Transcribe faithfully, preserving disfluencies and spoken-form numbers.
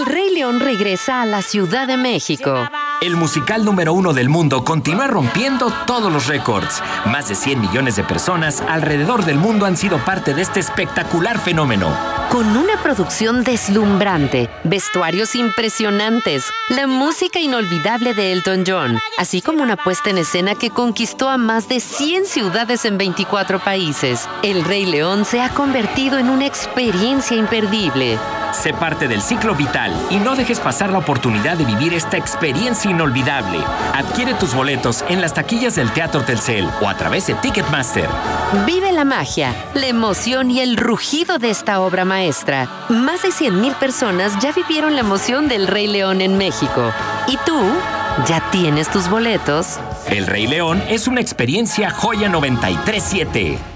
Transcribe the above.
El Rey León regresa a la Ciudad de México. El musical número uno del mundo continúa rompiendo todos los récords. Más de cien millones de personas alrededor del mundo han sido parte de este espectacular fenómeno. Con una producción deslumbrante, vestuarios impresionantes, la música inolvidable de Elton John, así como una puesta en escena que conquistó a más de cien ciudades en veinticuatro países, El Rey León se ha convertido en una experiencia imperdible. Sé parte del ciclo vital y no dejes pasar la oportunidad de vivir esta experiencia inolvidable. Adquiere tus boletos en las taquillas del Teatro Telcel o a través de Ticketmaster. Vive la magia, la emoción y el rugido de esta obra maestra. Más de cien mil personas ya vivieron la emoción del Rey León en México. ¿Y tú? ¿Ya tienes tus boletos? El Rey León es una experiencia Joya noventa y tres siete.